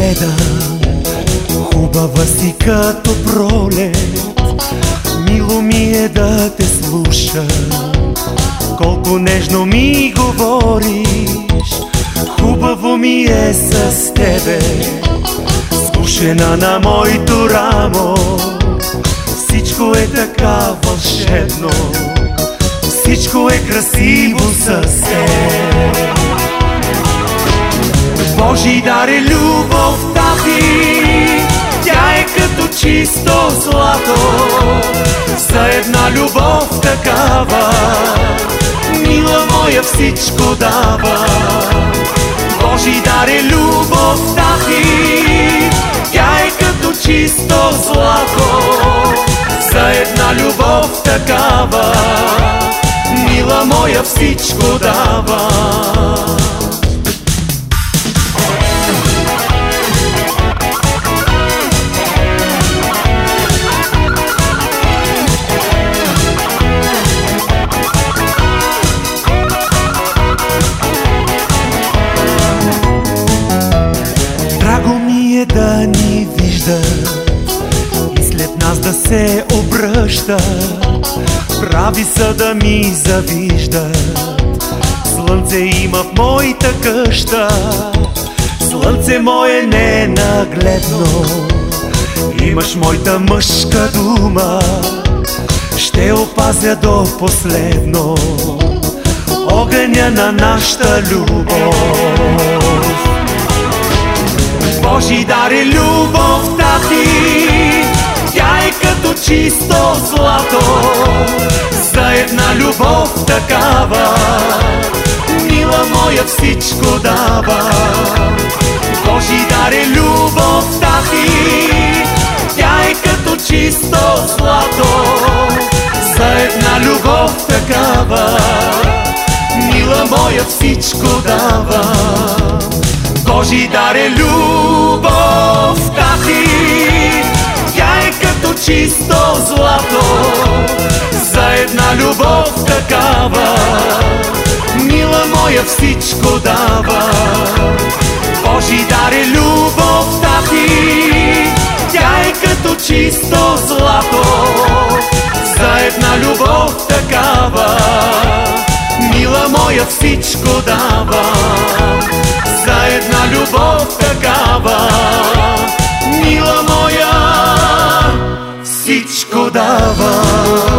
гледам, хубава си като пролет. Мило ми е да те слушам, колко нежно ми говориш. Хубаво ми е с тебе, скушена на моето рамо. Всичко е така вълшебно, всичко е красиво със теб. Божий дар е любовта ти, тя е като чисто злато. За една любов такава, мила моя, всичко дава. Божий дар е любовта ти, тя е като чисто злато. За една любов такава, мила моя, всичко дава. Драго ми е да ни виждат и след нас да се обръщат. Прави са да ми завиждат. Слънце има в моята къща, слънце мое ненагледно. Имаш моята мъжка дума, ще опазя до последно огъня на нашата любов. Божий дар е любовта ти, тя е като чисто злато. За една любов такава, мила моя, всичко дава. Божий дар е любовта ти, тя е като чисто злато. За една любов такава, мила моя, всичко дава. Божий дар е любовта ти, тя е като чисто злато. За една любов такава, мила моя, всичко дава. Божий дар е любовта ти, тя е като чисто злато. За една любов такава, мила моя, всичко дава. За една любов такава, мила моя, всичко дава.